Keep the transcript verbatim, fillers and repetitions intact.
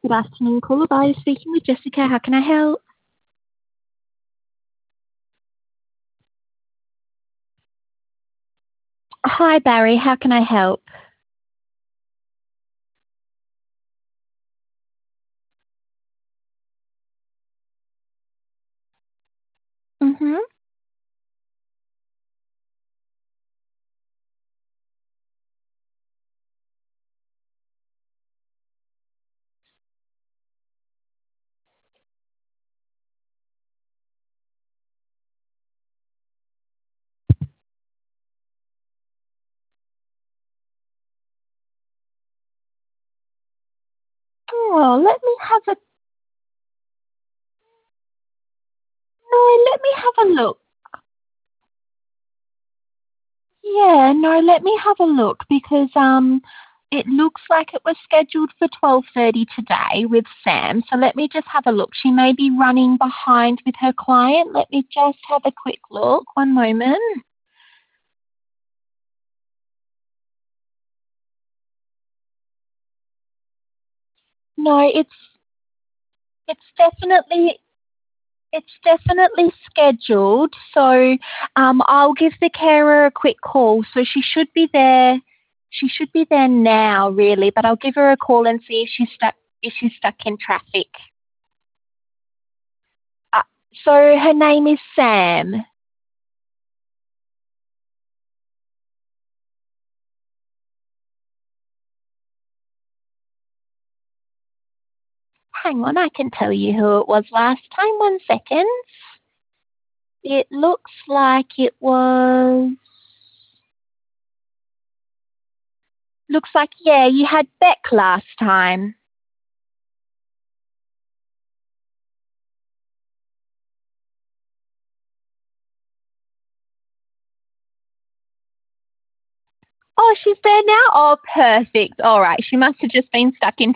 Good afternoon, caller. By speaking with Jessica. How can I help? Hi, Barry. How can I help? Mhm. Oh, let me have a no. Let me have a look. Yeah, no. Let me have a look because um, it looks like it was scheduled for twelve thirty today with Sam. So let me just have a look. She may be running behind with her client. Let me just have a quick look. One moment. No, it's it's definitely It's definitely scheduled, so um, I'll give the carer a quick call. So she should be there. She should be there now, really. But I'll give her a call and see if she's stuck. If she's stuck in traffic. Uh, so her name is Sam. Hang on, I can tell you who it was last time. One second. It looks like it was. Looks like yeah, you had Beck last time. Oh, she's there now? Oh, perfect. All right. She must have just been stuck in